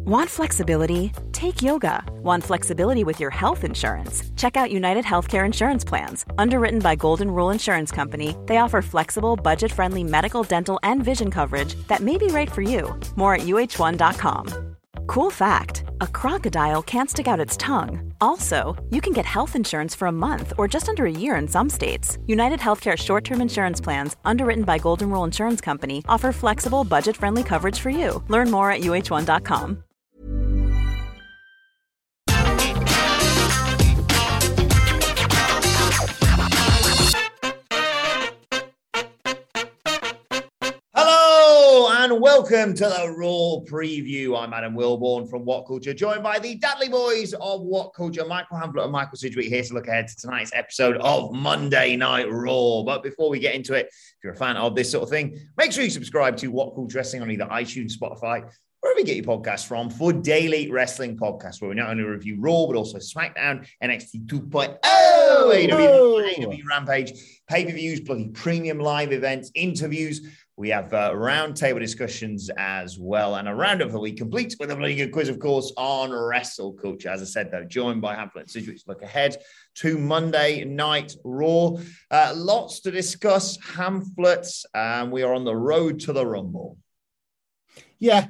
Want flexibility? Take yoga. Want flexibility with your health insurance? Check out United Healthcare Insurance Plans. Underwritten by Golden Rule Insurance Company, they offer flexible, budget-friendly medical, dental, and vision coverage that may be right for you. More at uh1.com. Cool fact, a crocodile can't stick out its tongue. Also, you can get health insurance for a month or just under a year in some states. United Healthcare short-term insurance plans, underwritten by Golden Rule Insurance Company, offer flexible, budget-friendly coverage for you. Learn more at uh1.com. And welcome to the Raw Preview. I'm Adam Wilborn from What Culture, joined by the Dudley Boys of What Culture, Michael Hamblett and Michael Sidgwick, here to look ahead to tonight's episode of Monday Night Raw. But before we get into it, if you're a fan of this sort of thing, make sure you subscribe to What Culture Wrestling on either iTunes, Spotify, wherever you get your podcasts from, for daily wrestling podcasts, where we not only review Raw, but also SmackDown, NXT 2.0, AEW Rampage, pay-per-views, bloody premium live events, interviews. We have roundtable discussions as well, and a roundup of the week, complete with a bloody good quiz, of course, on Wrestle Culture. As I said, though, joined by Hamlet and Sidgwick to look ahead to Monday Night Raw. Lots to discuss, Hamlet. We are on the road to the Rumble. Yeah,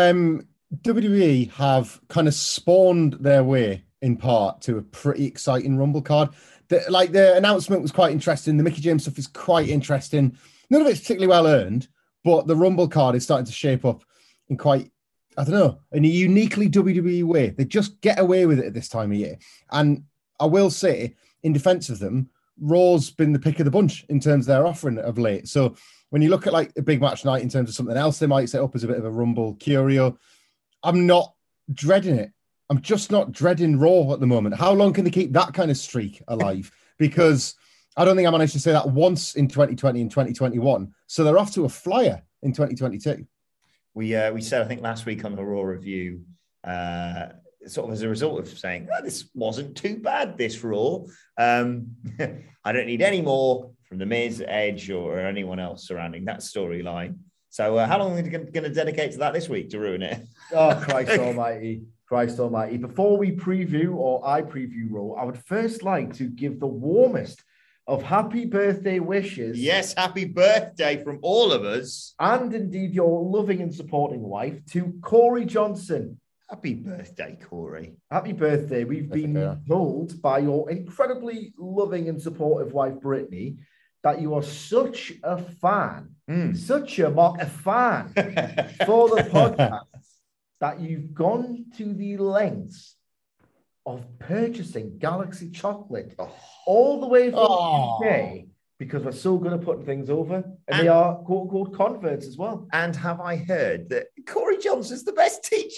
WWE have kind of spawned their way, in part, to a pretty exciting Rumble card. The announcement was quite interesting. The Mickie James stuff is quite interesting. None of it's particularly well earned, but the Rumble card is starting to shape up in quite, in a uniquely WWE way. They just get away with it at this time of year. And I will say, in defense of them, Raw's been the pick of the bunch in terms of their offering of late. So when you look at like a big match night in terms of something else they might set up as a bit of a Rumble curio, I'm not dreading it. I'm just not dreading Raw at the moment. How long can they keep that kind of streak alive? Because I don't think I managed to say that once in 2020 and 2021. So they're off to a flyer in 2022. We said, I think, last week on the Raw review, sort of as a result of saying, this wasn't too bad, this Raw. I don't need any more from The Miz, Edge, or anyone else surrounding that storyline. So how long are we going to dedicate to that this week to ruin it? Oh, Christ almighty. Christ almighty. Before we preview, or I preview Raw, I would first like to give the warmest of happy birthday wishes. Yes, happy birthday from all of us. And indeed your loving and supporting wife to Corey Johnson. Happy birthday, Corey. Happy birthday. We've been told by your incredibly loving and supportive wife, Brittany, that you are such a fan, such a fan for the podcast, that you've gone to the lengths of purchasing Galaxy chocolate all the way from the UK, because we're so good at putting things over, and they are quote-unquote converts as well. And have I heard that Corey Johnson's the best teacher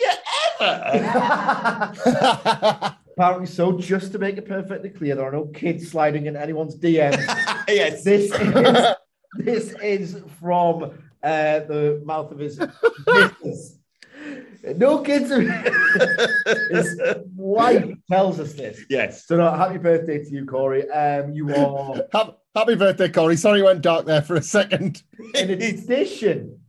ever? Apparently so. Just to make it perfectly clear, there are no kids sliding in anyone's DMs. Yes. This is from the mouth of his business. No kids. His wife tells us this. Yes. So, no, happy birthday to you, Corey. You are happy birthday, Corey. Sorry, it went dark there for a second. In addition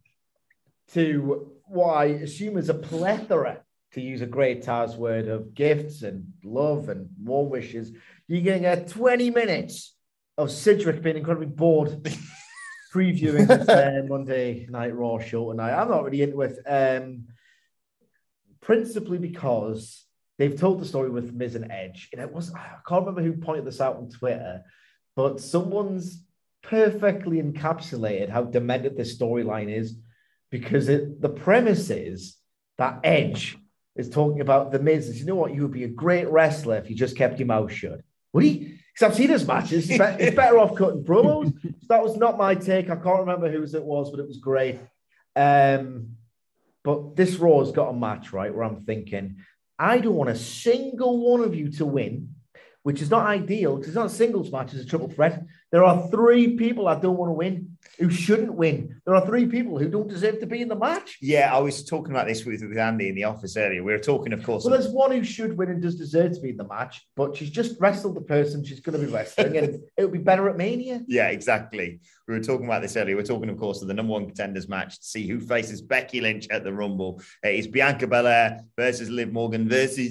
to what I assume is a plethora, to use a great Taz word, of gifts and love and warm wishes, you're going to get 20 minutes of Sidgwick being incredibly bored previewing this Monday Night Raw show tonight. I'm not really into it. Principally because they've told the story with Miz and Edge. And I can't remember who pointed this out on Twitter, but someone's perfectly encapsulated how demented this storyline is, because the premise is that Edge is talking about the Miz as, you know what, you would be a great wrestler if you just kept your mouth shut. Would he? Because I've seen his matches. It's better off cutting promos. So that was not my take. I can't remember whose it was, but it was great. But this Raw has got a match, right, where I'm thinking, I don't want a single one of you to win, which is not ideal because it's not a singles match, it's a triple threat. There are 3 people that don't want to win, who shouldn't win. There are 3 people who don't deserve to be in the match. Yeah, I was talking about this with Andy in the office earlier. We were talking, of course. Well, there's one who should win and does deserve to be in the match, but she's just wrestled the person she's going to be wrestling, and it would be better at Mania. Yeah, exactly. We were talking about this earlier. We're talking, of course, of the number 1 contenders match to see who faces Becky Lynch at the Rumble. It's Bianca Belair versus Liv Morgan versus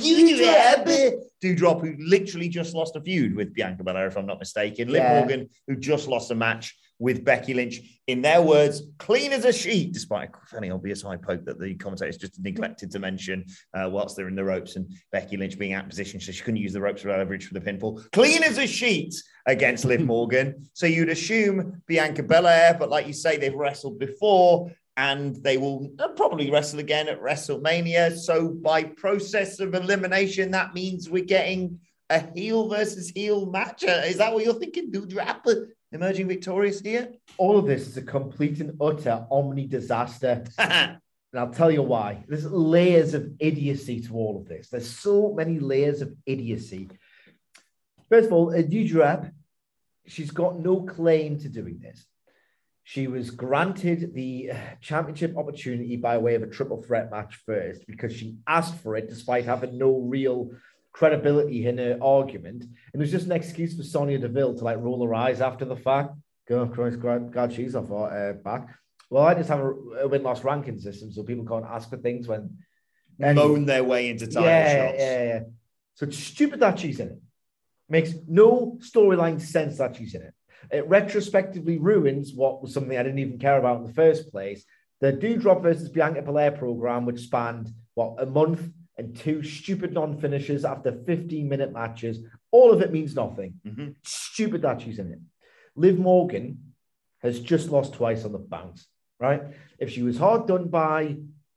Doudrop, who literally just lost a feud with Bianca Belair, if I'm not mistaken. Liv Morgan, who just lost a match with Becky Lynch. In their words, clean as a sheet, despite a fairly obvious eye poke that the commentators just neglected to mention whilst they're in the ropes, and Becky Lynch being out of position, so she couldn't use the ropes for leverage for the pinfall. Clean as a sheet against Liv Morgan. So you'd assume Bianca Belair, but like you say, they've wrestled before, and they will probably wrestle again at WrestleMania. So by process of elimination, that means we're getting a heel versus heel match. Is that what you're thinking? Doudrop emerging victorious here? All of this is a complete and utter omni disaster. And I'll tell you why. There's layers of idiocy to all of this. There's so many layers of idiocy. First of all, Doudrop, she's got no claim to doing this. She was granted the championship opportunity by way of a triple threat match first because she asked for it despite having no real credibility in her argument. And it was just an excuse for Sonya Deville to roll her eyes after the fact. God, Christ, God, she's off back. Well, I just have a win-loss ranking system so people can't ask for things when... moan their way into title shots. Yeah. So it's stupid that she's in it. Makes no storyline sense that she's in it. It retrospectively ruins what was something I didn't even care about in the first place. The Doudrop versus Bianca Belair program, which spanned, a month and 2 stupid non-finishers after 15-minute matches. All of it means nothing. Mm-hmm. Stupid that she's in it. Liv Morgan has just lost twice on the bounce, right? If she was hard done by,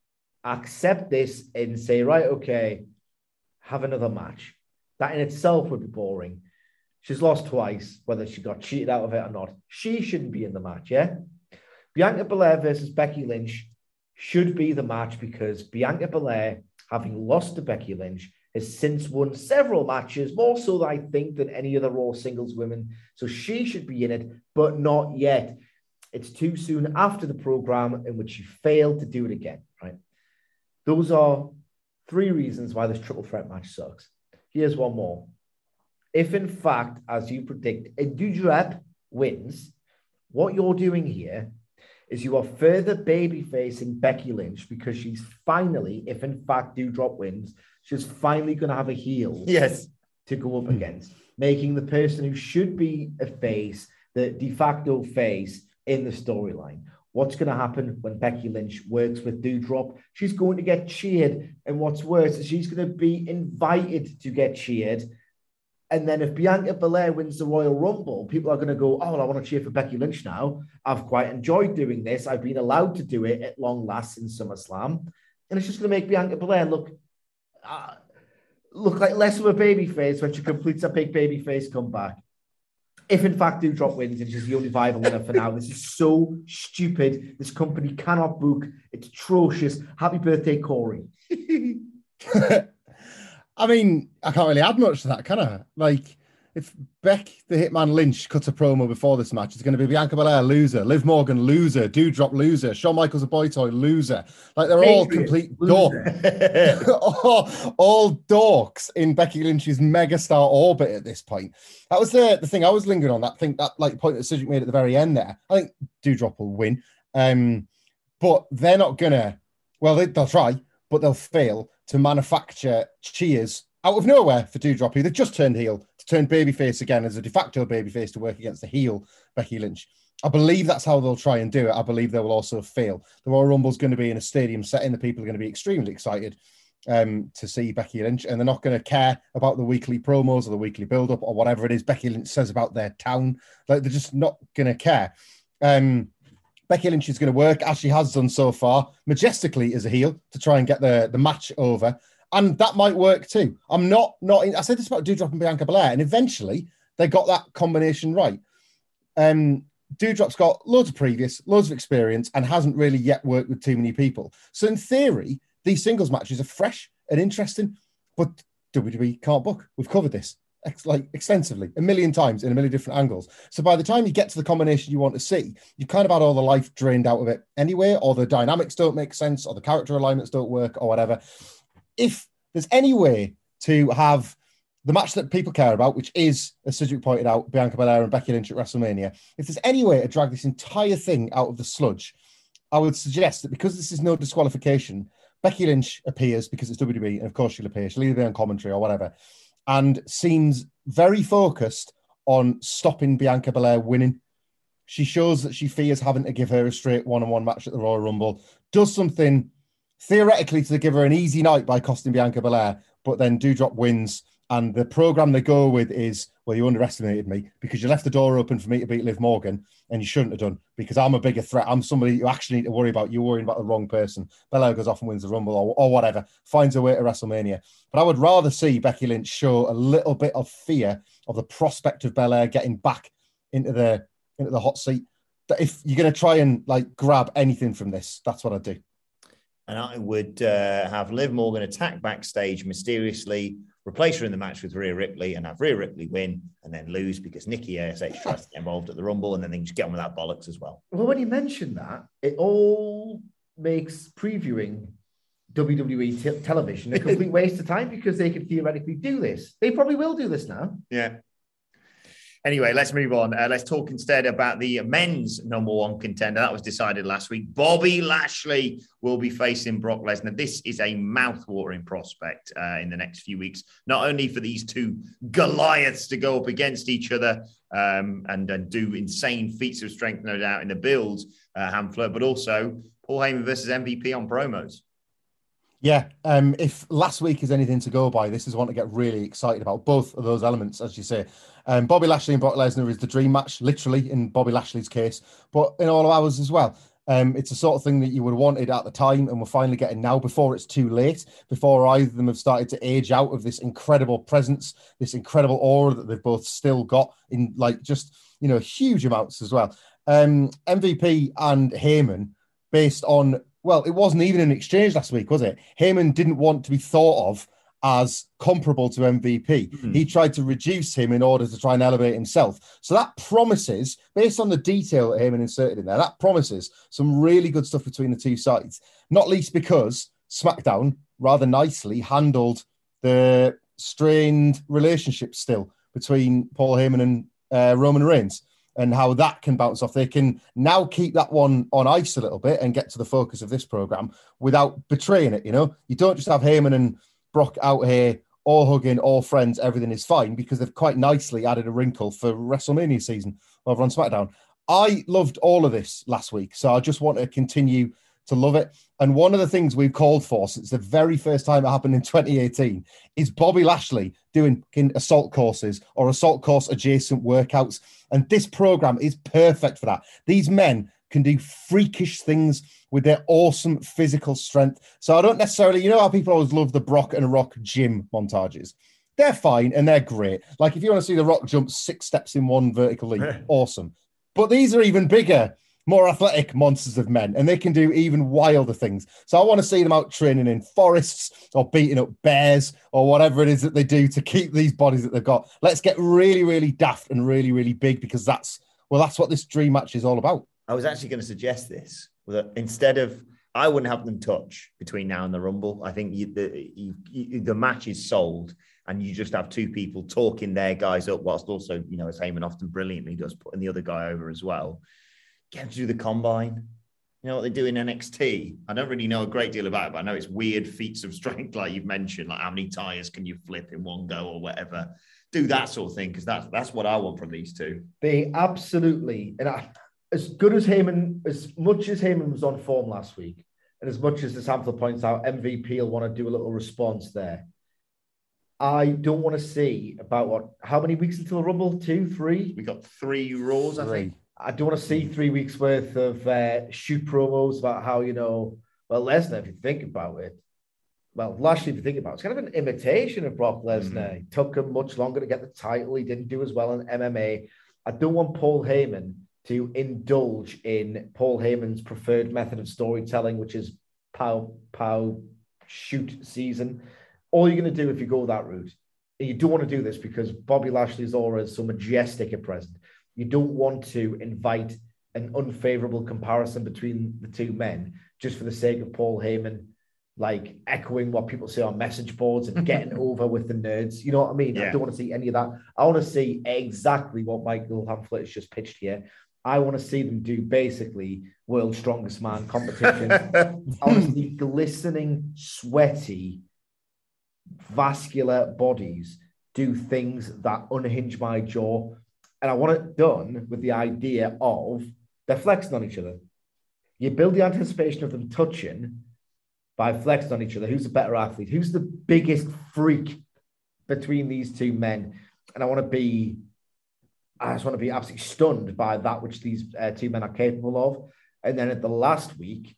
accept this and say, right, okay, have another match. That in itself would be boring. She's lost twice, whether she got cheated out of it or not. She shouldn't be in the match, yeah? Bianca Belair versus Becky Lynch should be the match because Bianca Belair, having lost to Becky Lynch, has since won several matches, more so, I think, than any other Raw singles women. So she should be in it, but not yet. It's too soon after the program in which she failed to do it again, right? Those are 3 reasons why this triple threat match sucks. Here's one more. If, in fact, as you predict, Doudrop wins, what you're doing here is you are further baby-facing Becky Lynch because she's finally, if in fact Doudrop wins, she's finally going to have a heel to go up against, making the person who should be a face, the de facto face in the storyline. What's going to happen when Becky Lynch works with Doudrop? She's going to get cheered, and what's worse is she's going to be invited to get cheered. And then if Bianca Belair wins the Royal Rumble, people are going to go, oh, well, I want to cheer for Becky Lynch now. I've quite enjoyed doing this. I've been allowed to do it at long last in SummerSlam. And it's just going to make Bianca Belair look like less of a babyface when she completes a big babyface comeback. If, in fact, Doudrop wins and she's the only viable winner for now, this is so stupid. This company cannot book. It's atrocious. Happy birthday, Corey. I mean, I can't really add much to that, can I? If Beck, the Hitman Lynch, cuts a promo before this match, it's going to be Bianca Belair, loser. Liv Morgan, loser. Doudrop, loser. Shawn Michaels, a boy toy, loser. They're all complete dorks. all dorks in Becky Lynch's megastar orbit at this point. That was the thing I was lingering on. That point that Cedric made at the very end there. I think Doudrop will win. But they're not going to, they'll try, but they'll fail to manufacture cheers out of nowhere for Doudrop, who they've just turned heel, to turn babyface again as a de facto babyface to work against the heel Becky Lynch. I believe that's how they'll try and do it. I believe they will also fail. The Royal Rumble's going to be in a stadium setting. The people are going to be extremely excited to see Becky Lynch, and they're not going to care about the weekly promos or the weekly build-up or whatever it is Becky Lynch says about their town. They're just not going to care. Becky Lynch is going to work, as she has done so far, majestically as a heel to try and get the match over. And that might work too. I said this about Doudrop and Bianca Belair, and eventually they got that combination right. Doudrop's got loads of experience, and hasn't really yet worked with too many people. So in theory, these singles matches are fresh and interesting, but WWE can't book. We've covered this. extensively, a million times in a million different angles. So by the time you get to the combination you want to see, you've kind of had all the life drained out of it anyway, or the dynamics don't make sense, or the character alignments don't work, or whatever. If there's any way to have the match that people care about, which is, as Cedric pointed out, Bianca Belair and Becky Lynch at WrestleMania, if there's any way to drag this entire thing out of the sludge, I would suggest that because this is no disqualification, Becky Lynch appears because it's WWE, and of course she'll appear. She'll either be on commentary or whatever, and seems very focused on stopping Bianca Belair winning. She shows that she fears having to give her a straight one-on-one match at the Royal Rumble, does something theoretically to give her an easy night by costing Bianca Belair, but then Doudrop wins. And the program they go with is, well, you underestimated me because you left the door open for me to beat Liv Morgan, and you shouldn't have done because I'm a bigger threat. I'm somebody you actually need to worry about. You're worrying about the wrong person. Belair goes off and wins the Rumble or whatever, finds her way to WrestleMania. But I would rather see Becky Lynch show a little bit of fear of the prospect of Belair getting back into the hot seat. That if you're going to try and grab anything from this, that's what I'd do. And I would have Liv Morgan attack backstage mysteriously, replace her in the match with Rhea Ripley, and have Rhea Ripley win and then lose because Nikki ASH tries to get involved at the Rumble, and then they can just get on with that bollocks as well. Well, when you mention that, it all makes previewing WWE television a complete waste of time because they could theoretically do this. They probably will do this now. Yeah. Anyway, let's move on. Let's talk instead about the men's number one contender. That was decided last week. Bobby Lashley will be facing Brock Lesnar. This is a mouth-watering prospect in the next few weeks, not only for these two Goliaths to go up against each other and do insane feats of strength, no doubt, in the build, Hamflett, but also Paul Heyman versus MVP on promos. Yeah, if last week is anything to go by, this is one to get really excited about. Both of those elements, as you say. Bobby Lashley and Brock Lesnar is the dream match, literally, in Bobby Lashley's case, but in all of ours as well. It's the sort of thing that you would have wanted at the time, and we're finally getting now before it's too late, before either of them have started to age out of this incredible presence, this incredible aura that they've both still got in huge amounts as well. MVP and Heyman, based on, well, it wasn't even an exchange last week, was it? Heyman didn't want to be thought of as comparable to MVP. Mm-hmm. He tried to reduce him in order to try and elevate himself. So that promises, based on the detail that Heyman inserted in there, that promises some really good stuff between the two sides, not least because SmackDown rather nicely handled the strained relationship still between Paul Heyman and Roman Reigns, and how that can bounce off. They can now keep that one on ice a little bit and get to the focus of this program without betraying it. You don't just have Heyman and Brock out here all hugging, all friends, everything is fine, because they've quite nicely added a wrinkle for WrestleMania season over on SmackDown. I loved all of this last week, so I just want to continue to love it. And one of the things we've called for since the very first time it happened in 2018 is Bobby Lashley doing assault courses or assault course adjacent workouts. And this program is perfect for that. These men can do freakish things with their awesome physical strength. So I don't necessarily, how people always love the Brock and Rock gym montages. They're fine and they're great. Like if you want to see the Rock jump 6 steps in one vertical leap, awesome. But these are even bigger, more athletic monsters of men, and they can do even wilder things. So I want to see them out training in forests or beating up bears or whatever it is that they do to keep these bodies that they've got. Let's get really, really daft and really, really big, because that's what this dream match is all about. I was actually going to suggest this, that instead of, I wouldn't have them touch between now and the Rumble. I think the match is sold, and you just have two people talking their guys up, whilst also, as Heyman often brilliantly does, putting the other guy over as well. Get them to do the combine. You know what they do in NXT? I don't really know a great deal about it, but I know it's weird feats of strength, like you've mentioned, like how many tires can you flip in one go or whatever. Do that sort of thing, because that's what I want from these two. They absolutely, and as good as Heyman, as much as Heyman was on form last week, and as much as the sample points out, MVP will want to do a little response there. I don't want to see how many weeks until the Rumble? 2, 3? We got 3 Raws, I think. I don't want to see 3 weeks worth of shoot promos about how, Lesnar, if you think about it, Lashley, if you think about it, it's kind of an imitation of Brock Lesnar. Mm-hmm. It took him much longer to get the title. He didn't do as well in MMA. I don't want Paul Heyman to indulge in Paul Heyman's preferred method of storytelling, which is pow, shoot season. All you're going to do if you go that route and you don't want to do this because Bobby Lashley's aura is so majestic at present. You don't want to invite an unfavorable comparison between the two men just for the sake of Paul Heyman, like echoing what people say on message boards and getting over with the nerds. You know what I mean? Yeah. I don't want to see any of that. I want to see exactly what Michael Hamflett has just pitched here. I want to see them do basically World's Strongest Man competition. I want to see glistening, sweaty, vascular bodies do things that unhinge my jaw. And I want it done with the idea of they're flexing on each other. You build the anticipation of them touching by flexing on each other. Who's the better athlete? Who's the biggest freak between these two men? And I just want to be absolutely stunned by that which these two men are capable of. And then at the last week,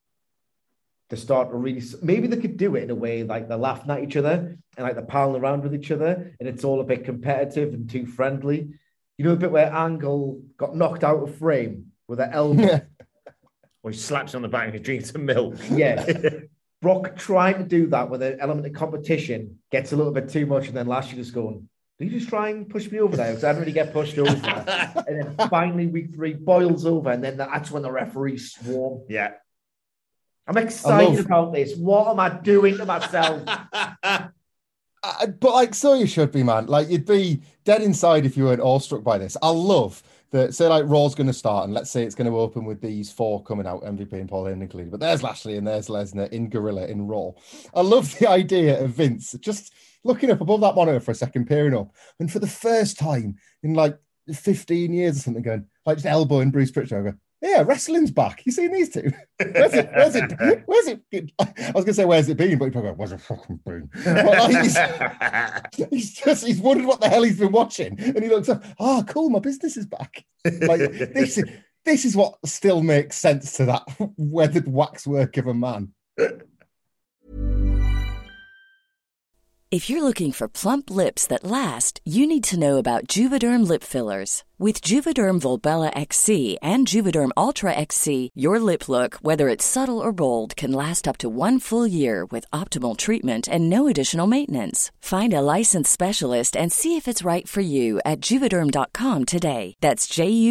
to start to really, maybe they could do it in a way like they're laughing at each other and like they're palling around with each other, and it's all a bit competitive and too friendly. You know, the bit where Angle got knocked out of frame with an elbow. Or he slaps on the back and he drinks some milk. Yeah. Brock trying to do that with an element of competition gets a little bit too much, and then Lashley just going, "Did you just try and push me over there?" Because I didn't really get pushed over. And then finally, week 3 boils over, and then that's when the referees swarm. Yeah. I'm excited about this. What am I doing to myself? But like, so you should be, man. Like, you'd be dead inside if you weren't awestruck by this. I love that. Say like Raw's going to start, and let's say it's going to open with these 4 coming out, MVP and Paul Heyman included. But there's Lashley and there's Lesnar in Gorilla in Raw. I love the idea of Vince just looking up above that monitor for a second, peering up, and for the first time in like 15 years or something, going like just elbowing Bruce Pritchard over. Yeah, wrestling's back. You seen these two? Where's it? I was going to say, where's it been? But he probably where's it fucking been? Like, he's wondered what the hell he's been watching. And he looks up, oh, cool, my business is back. Like, this is what still makes sense to that weathered waxwork of a man. If you're looking for plump lips that last, you need to know about Juvederm lip fillers. With Juvederm Volbella XC and Juvederm Ultra XC, your lip look, whether it's subtle or bold, can last up to 1 full year with optimal treatment and no additional maintenance. Find a licensed specialist and see if it's right for you at Juvederm.com today. That's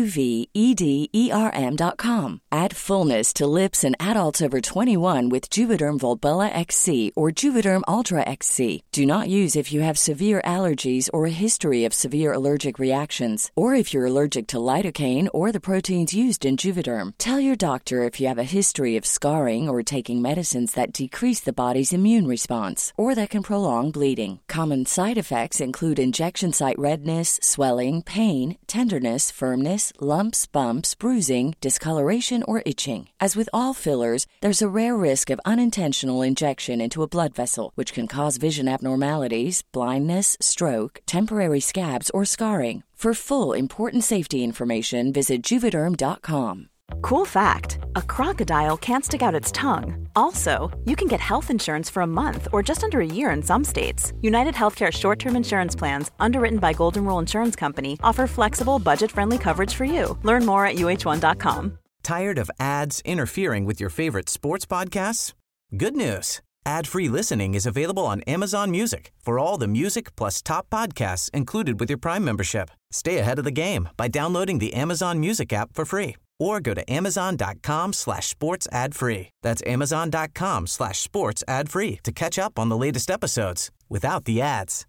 JUVEDERM.com. Add fullness to lips in adults over 21 with Juvederm Volbella XC or Juvederm Ultra XC. Do not use if you have severe allergies or a history of severe allergic reactions, or if you're allergic to lidocaine or the proteins used in Juvederm. Tell your doctor if you have a history of scarring or taking medicines that decrease the body's immune response or that can prolong bleeding. Common side effects include injection site redness, swelling, pain, tenderness, firmness, lumps, bumps, bruising, discoloration, or itching. As with all fillers, there's a rare risk of unintentional injection into a blood vessel, which can cause vision abnormalities, blindness, stroke, temporary scabs, or scarring. For full, important safety information, visit Juvederm.com. Cool fact, a crocodile can't stick out its tongue. Also, you can get health insurance for a month or just under a year in some states. United Healthcare short-term insurance plans, underwritten by Golden Rule Insurance Company, offer flexible, budget-friendly coverage for you. Learn more at UH1.com. Tired of ads interfering with your favorite sports podcasts? Good news. Ad-free listening is available on Amazon Music for all the music plus top podcasts included with your Prime membership. Stay ahead of the game by downloading the Amazon Music app for free or go to amazon.com/sports ad free. That's amazon.com/sports ad free to catch up on the latest episodes without the ads.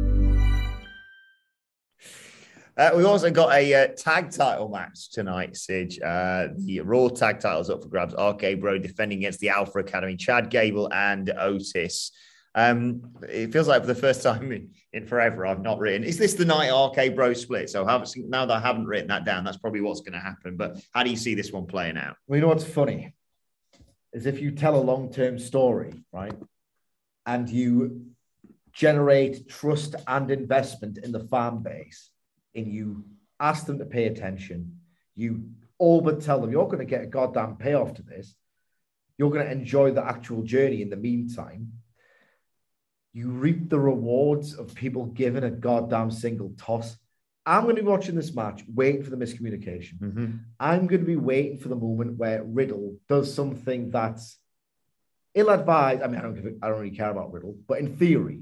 We've also got a tag title match tonight, Sige. The Raw tag titles up for grabs. RK Bro defending against the Alpha Academy, Chad Gable and Otis. It feels like for the first time in forever, I've not written, is this the night RK Bro split? So now that I haven't written that down, that's probably what's going to happen. But how do you see this one playing out? Well, you know what's funny? Is if you tell a long-term story, right, and you generate trust and investment in the fan base, and you ask them to pay attention, you all but tell them you're going to get a goddamn payoff to this. You're going to enjoy the actual journey in the meantime. You reap the rewards of people giving a goddamn single toss. I'm going to be watching this match, waiting for the miscommunication. Mm-hmm. I'm going to be waiting for the moment where Riddle does something that's ill-advised. I mean, I don't really care about Riddle, but in theory,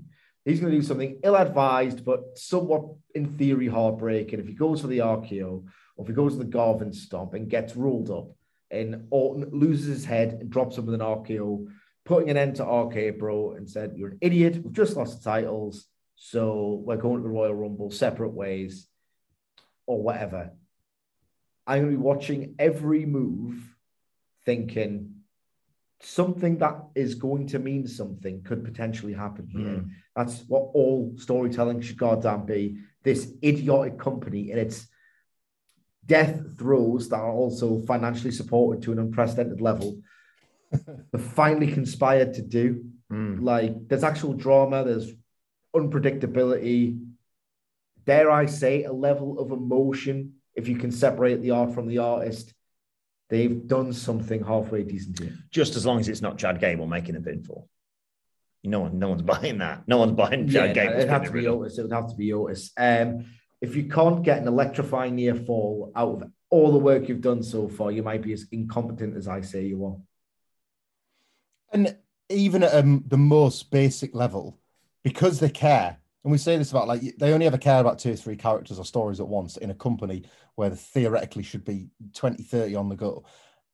He's going to do something ill-advised, but somewhat, in theory, heartbreaking. If he goes for the RKO, or if he goes to the Garvin stomp and gets rolled up, and Orton loses his head and drops him with an RKO, putting an end to RK Bro, and said, "You're an idiot. We've just lost the titles, so we're going to the Royal Rumble separate ways," or whatever. I'm going to be watching every move thinking something that is going to mean something could potentially happen here. That's what all storytelling should goddamn be. This idiotic company and its death throes that are also financially supported to an unprecedented level have finally conspired to do. Like, there's actual drama, there's unpredictability, dare I say, a level of emotion. If you can separate the art from the artist, they've done something halfway decent here. Just as long as it's not Chad Gable making a pinfall. No one's buying that. No one's buying Chad Gable. It'd have to be Otis. It would have to be Otis. If you can't get an electrifying near fall out of all the work you've done so far, you might be as incompetent as I say you are. And even at the most basic level, because they care, and we say this about, like, they only ever care about 2 or 3 characters or stories at once in a company where there theoretically should be 20, 30 on the go.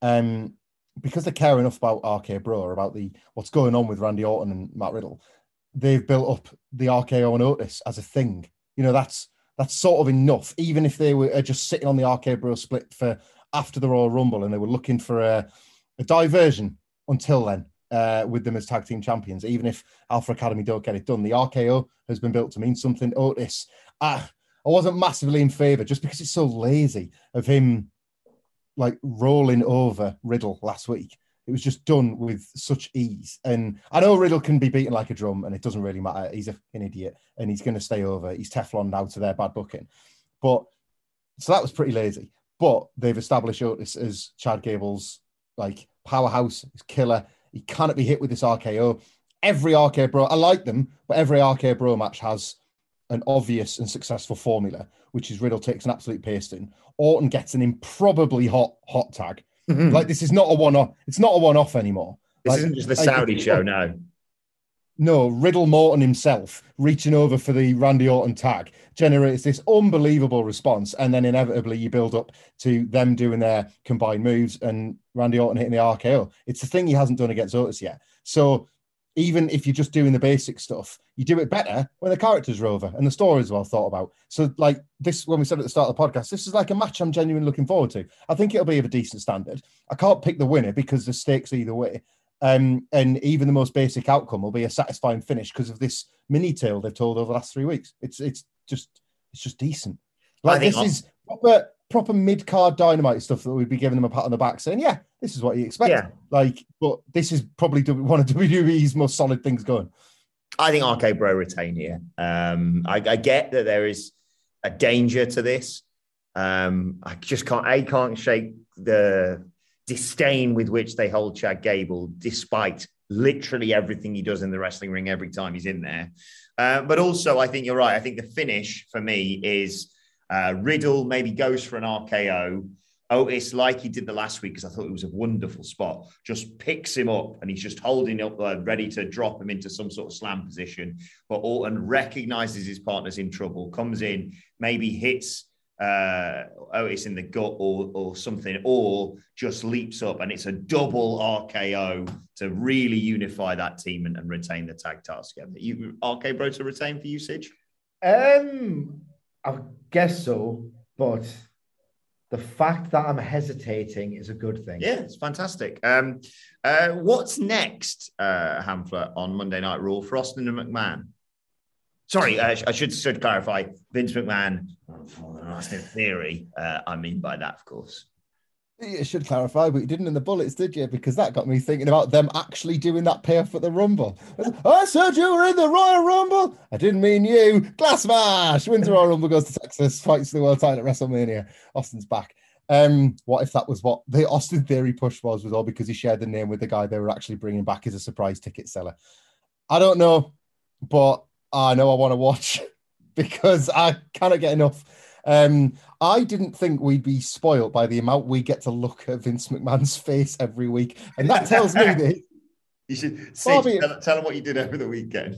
Because they care enough about RK Bro, or about what's going on with Randy Orton and Matt Riddle, they've built up the RKO and Otis as a thing. You know, that's sort of enough. Even if they were just sitting on the RK Bro split for after the Royal Rumble and they were looking for a diversion until then, with them as tag team champions, even if Alpha Academy don't get it done, the RKO has been built to mean something. Otis, I wasn't massively in favour just because it's so lazy of him, like, rolling over Riddle last week. It was just done with such ease. And I know Riddle can be beaten like a drum and it doesn't really matter. He's an idiot and he's going to stay over. He's Teflon out to their bad booking. But so that was pretty lazy. But they've established Otis as Chad Gable's, like, powerhouse, his killer. He cannot be hit with this RKO. Every RK Bro, I like them, but every RK Bro match has an obvious and successful formula, which is Riddle takes an absolute pasting. Orton gets an improbably hot tag. Like, this is not a one-off. It's not a one-off anymore. This isn't just the Saudi show, no. No, Riddle Morton himself reaching over for the Randy Orton tag generates this unbelievable response, and then inevitably you build up to them doing their combined moves and Randy Orton hitting the RKO. It's the thing he hasn't done against Otis yet. So even if you're just doing the basic stuff, you do it better when the characters are over and the story is well thought about. So, like this, when we said at the start of the podcast, this is like a match I'm genuinely looking forward to. I think it'll be of a decent standard. I can't pick the winner because the stakes either way. And even the most basic outcome will be a satisfying finish because of this mini tale they've told over the last 3 weeks. It's just decent. Like, this is proper mid-card Dynamite stuff that we'd be giving them a pat on the back saying, yeah, this is what you expect. Yeah. Like, but this is probably one of WWE's most solid things going. I think RK Bro retain here. I get that there is a danger to this. I just can't shake the disdain with which they hold Chad Gable, despite literally everything he does in the wrestling ring every time he's in there. But also, I think you're right. I think the finish for me is Riddle maybe goes for an RKO. Otis, like he did the last week, because I thought it was a wonderful spot, just picks him up and he's just holding up, ready to drop him into some sort of slam position. But Orton recognizes his partner's in trouble, comes in, maybe hits Otis in the gut or something, or just leaps up, and it's a double RKO to really unify that team and retain the tag task together. You RK Bro to retain for usage? I guess so, but the fact that I'm hesitating is a good thing. Yeah, it's fantastic. What's next, Hamflet, on Monday Night Raw for Austin and McMahon? Sorry, I should clarify. Vince McMahon, Austin Theory. I mean by that, of course. You should clarify, but you didn't in the bullets, did you? Because that got me thinking about them actually doing that payoff at the Rumble. I said you were in the Royal Rumble. I didn't mean you. Glass smash. Wins the Royal Rumble, goes to Texas, fights for the world title at WrestleMania. Austin's back. What if that was what the Austin Theory push was all because he shared the name with the guy they were actually bringing back as a surprise ticket seller? I don't know, but I know I want to watch because I cannot get enough. I didn't think we'd be spoiled by the amount we get to look at Vince McMahon's face every week. And that tells me that you should tell him what you did over the weekend.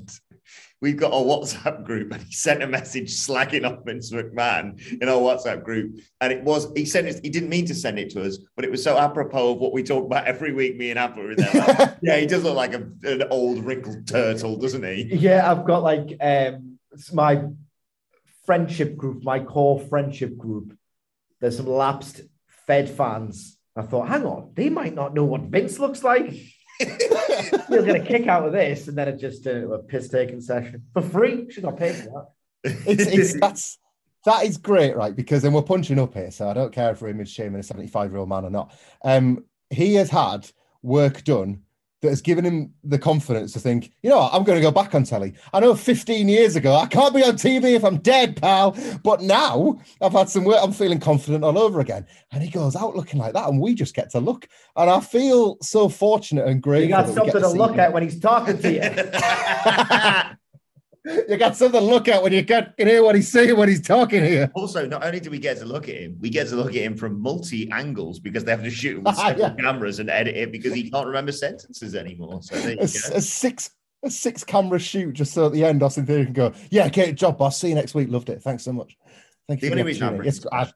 we've got a WhatsApp group, and he sent a message slagging off Vince McMahon in our WhatsApp group. And he didn't mean to send it to us, but it was so apropos of what we talk about every week, me and Apple were there. Like, yeah, he does look like an old wrinkled turtle, doesn't he? Yeah, I've got like my friendship group, my core friendship group. There's some lapsed Fed fans. I thought, hang on, they might not know what Vince looks like. You'll get a kick out of this, and then it just a piss-taking session for free. She got paid for that. That is great, right? Because then we're punching up here, so I don't care if we're image shaming a 75-year-old man or not. He has had work done that has given him the confidence to think, you know what, I'm going to go back on telly. I know 15 years ago, I can't be on TV if I'm dead, pal. But now I've had some work, I'm feeling confident all over again. And he goes out looking like that, and we just get to look. And I feel so fortunate and grateful. You got something to look at when he's talking to you. You got something to look at when you can hear what he's saying when he's talking here. Also, not only do we get to look at him, we get to look at him from multi-angles because they have to shoot him with several cameras and edit it because he can't remember sentences anymore. So there you go. A six camera shoot just so at the end, Austin Theory can go, yeah, great job, boss. See you next week. Loved it. Thanks so much. Thank you. The only reason I'm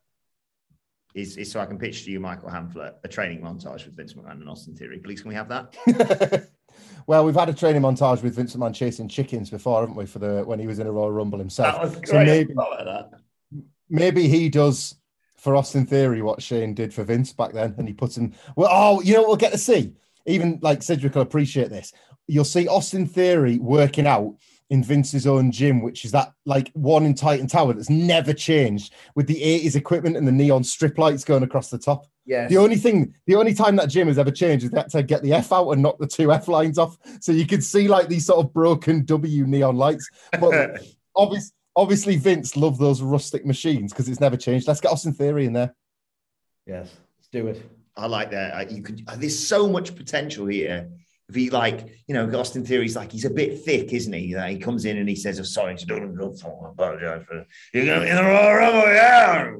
is so I can pitch to you, Michael Hamflett, a training montage with Vince McMahon and Austin Theory. Please, can we have that? Well, we've had a training montage with Vince McMahon chasing chickens before, haven't we? When he was in a Royal Rumble himself. That was great. So maybe he does for Austin Theory what Shane did for Vince back then, and he puts him. Well, you know what we'll get to see. Even like Cedric will appreciate this. You'll see Austin Theory working out in Vince's own gym, which is that like one in Titan Tower that's never changed, with the 80s equipment and the neon strip lights going across the top. Yeah. The only time that gym has ever changed is that to get the F out and knock the two F lines off. So you could see like these sort of broken W neon lights. But obviously Vince loved those rustic machines because it's never changed. Let's get Austin Theory in there. Yes, let's do it. I like that. There's so much potential here. If he Austin Theory's like, he's a bit thick, isn't he? He comes in and he says, "Oh, sorry, I apologize for you're going to be in the Royal Rumble, yeah."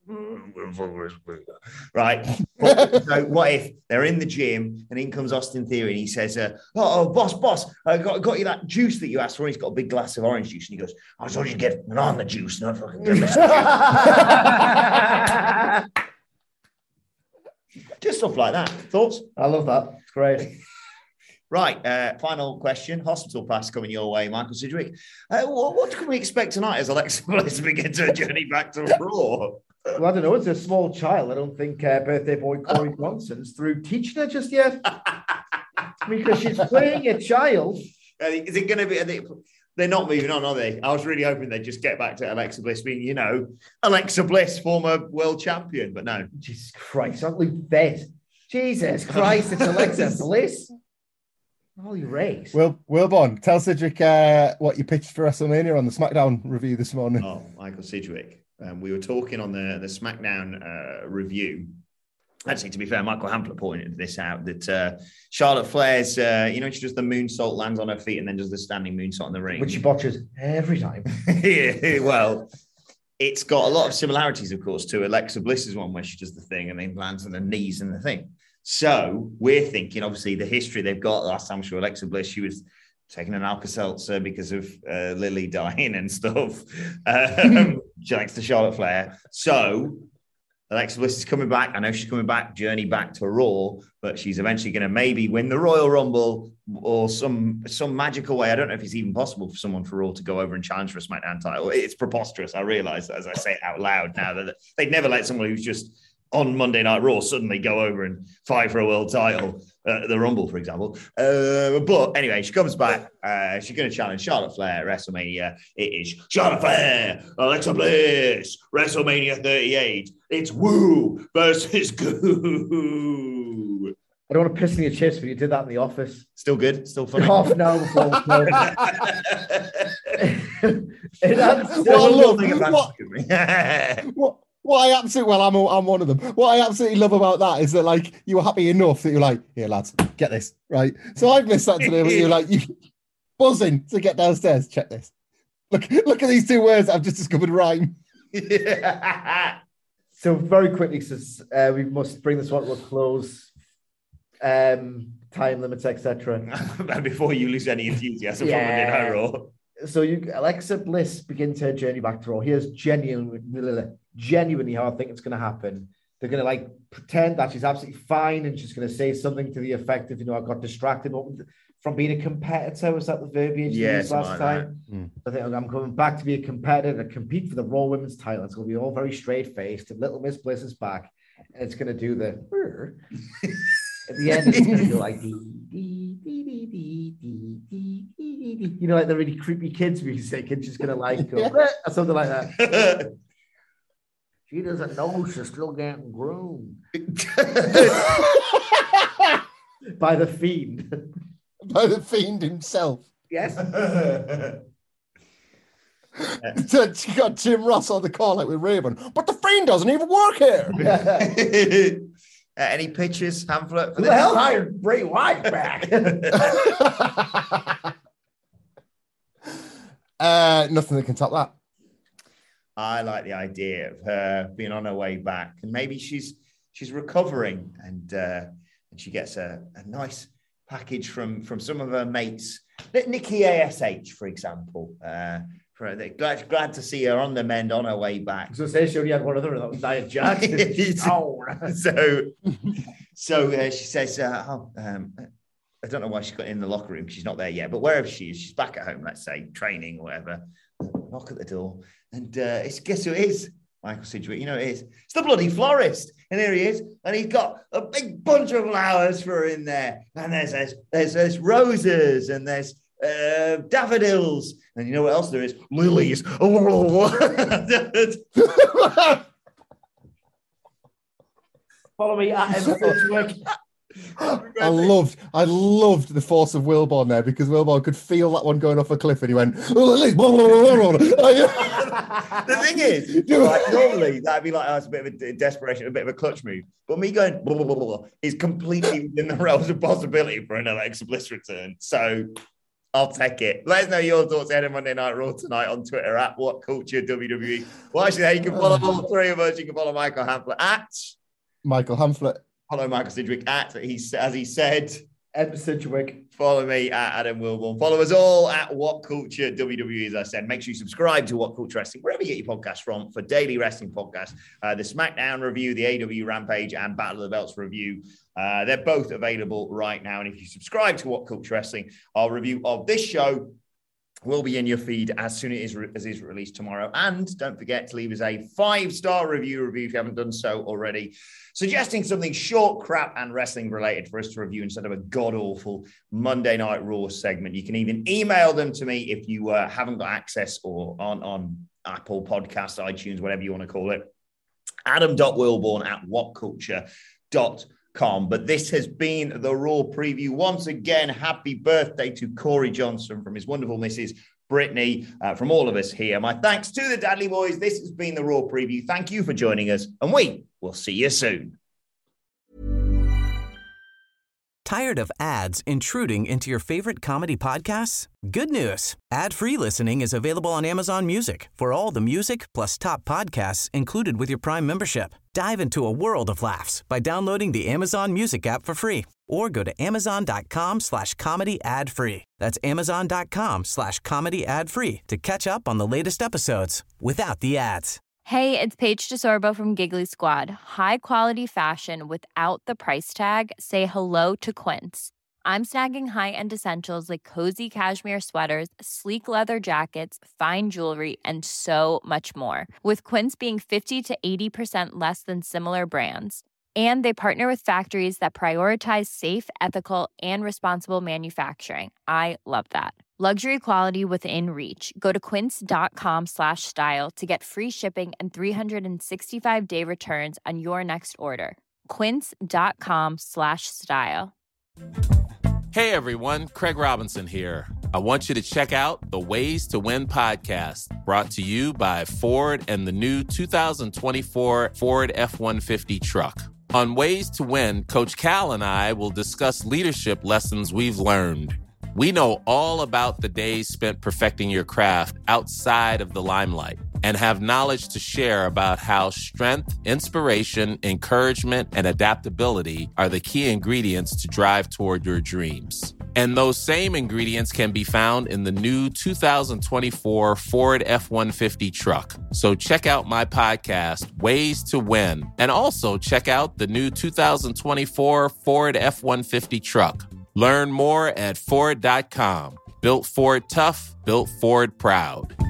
Right. So what if they're in the gym and in comes Austin Theory and he says, boss, I got you that juice that you asked for. And he's got a big glass of orange juice and he goes, "I told you to get banana juice, not fucking juice." Just stuff like that. Thoughts? I love that. It's great. Right, final question. Hospital pass coming your way, Michael Sidgwick. What can we expect tonight as Alexa Bliss begins her journey back to Raw? Well, I don't know. It's a small child. I don't think birthday boy Corey Johnson's through teaching her just yet. Because she's playing a child. Is it going to be... They're not moving on, are they? I was really hoping they'd just get back to Alexa Bliss being, Alexa Bliss, former world champion, but no. Jesus Christ, aren't we dead? Jesus Christ, it's Alexa Bliss. Holy race. Well, Wilborn, tell Sidgwick what you pitched for WrestleMania on the SmackDown review this morning. Oh, Michael Sidgwick. We were talking on the SmackDown review. Actually, to be fair, Michael Hamflett pointed this out, that Charlotte Flair's, she does the moonsault, lands on her feet, and then does the standing moonsault in the ring. Which she botches every time. Yeah, well, it's got a lot of similarities, of course, to Alexa Bliss's one, where she does the thing and then lands on her knees in the thing. So we're thinking, obviously, the history they've got. Last time she was Alexa Bliss, she was taking an Alka-Seltzer because of Lily dying and stuff. She likes the Charlotte Flair. So Alexa Bliss is coming back. I know she's coming back, journey back to Raw, but she's eventually going to maybe win the Royal Rumble or some magical way. I don't know if it's even possible for someone for Raw to go over and challenge for a SmackDown title. It's preposterous. I realize that as I say it out loud now, that they'd never let someone who's just on Monday Night Raw suddenly go over and fight for a world title, the Rumble, for example. But anyway, she comes back. She's going to challenge Charlotte Flair at WrestleMania. It is Charlotte Flair, Alexa Bliss, WrestleMania 38. It's Woo versus Goo. I don't want to piss in your chips, but you did that in the office. Still good? Still funny? Half an hour before the show. What I absolutely, I'm one of them. What I absolutely love about that is that, like, you were happy enough that you're like, here, lads, get this, right? So I've missed that today, but you're like, you buzzing to get downstairs. Check this. Look at these two words I've just discovered rhyme. So very quickly, since we must bring this one to a close. Time limits, etc. Before you lose any enthusiasm from Monday Night Raw. So Alexa Bliss begins her journey back to Raw. Here's genuinely how I think it's going to happen. They're going to like pretend that she's absolutely fine and she's going to say something to the effect of, I got distracted from being a competitor. Was that the verbiage used last time? I think I'm coming back to be a competitor, to compete for the Raw Women's title. It's going to be all very straight-faced. And little Miss Bliss is back. And it's going to do the... At the end, it's going to go like... like the really creepy kids music. And she's going to like... Go, or something like that. She doesn't know she's still getting groomed. By the Fiend. By the Fiend himself. Yes. She got Jim Ross on the call like with Raven, but the Fiend doesn't even work here. Any pictures, Hamlet? Who the hell hired Bray Wyatt back? Nothing that can top that. I like the idea of her being on her way back, and maybe she's recovering, and she gets a nice package from some of her mates, Nikki ASH, for example. Glad to see her on the mend on her way back. I was going to say she only had one other, that was Nia Jax. So she says, I don't know why she got in the locker room. She's not there yet, but wherever she is, she's back at home, let's say, training or whatever. Knock at the door, and guess who it is? Michael Sidgwick. It is. It's the bloody florist, and here he is, and he's got a big bunch of flowers for her in there, and there's roses, and there's daffodils, and you know what else there is? Lilies. Follow me at Sidgwick. I loved the force of Wilborn there, because Wilborn could feel that one going off a cliff, and he went. The thing is, normally that'd be like it's a bit of a desperation, a bit of a clutch move. But me going is completely within the realms of possibility for another Alexa Bliss return. So I'll take it. Let us know your thoughts ahead of Monday Night Raw tonight on Twitter at WhatCultureWWE. Well, actually, you can follow all three of us. You can follow Michael Hamflett at Michael Hamflett. Follow Michael Sidgwick at, as he said, Ed Sidgwick. Follow me at Adam Wilborn. Follow us all at What Culture WWE, as I said. Make sure you subscribe to What Culture Wrestling, wherever you get your podcasts from, for daily wrestling podcasts. The SmackDown review, the AEW Rampage, and Battle of the Belts review. They're both available right now. And if you subscribe to What Culture Wrestling, our review of this show will be in your feed as soon as it is released tomorrow. And don't forget to leave us a 5-star review if you haven't done so already, suggesting something short, crap, and wrestling related for us to review instead of a god-awful Monday Night Raw segment. You can even email them to me if you haven't got access or on Apple Podcasts, iTunes, whatever you want to call it. Adam.Wilborn at whatculture.com. But this has been the Raw preview. Once again, happy birthday to Corey Johnson from his wonderful Mrs. Brittany, from all of us here. My thanks to the Dudley Boys. This has been the Raw preview. Thank you for joining us, and we will see you soon. Tired of ads intruding into your favorite comedy podcasts? Good news. Ad-free listening is available on Amazon Music for all the music plus top podcasts included with your Prime membership. Dive into a world of laughs by downloading the Amazon Music app for free or go to amazon.com/comedy ad-free. That's amazon.com/comedy ad-free to catch up on the latest episodes without the ads. Hey, it's Paige DeSorbo from Giggly Squad. High quality fashion without the price tag. Say hello to Quince. I'm snagging high-end essentials like cozy cashmere sweaters, sleek leather jackets, fine jewelry, and so much more. With Quince being 50 to 80% less than similar brands. And they partner with factories that prioritize safe, ethical, and responsible manufacturing. I love that. Luxury quality within reach. Go to quince.com/style to get free shipping and 365-day returns on your next order. Quince.com/style. Hey everyone, Craig Robinson here. I want you to check out the Ways to Win podcast, brought to you by Ford and the new 2024 Ford F-150 truck. On Ways to Win, Coach Cal and I will discuss leadership lessons we've learned. We know all about the days spent perfecting your craft outside of the limelight and have knowledge to share about how strength, inspiration, encouragement, and adaptability are the key ingredients to drive toward your dreams. And those same ingredients can be found in the new 2024 Ford F-150 truck. So check out my podcast, Ways to Win, and also check out the new 2024 Ford F-150 truck. Learn more at Ford.com. Built Ford tough, built Ford proud.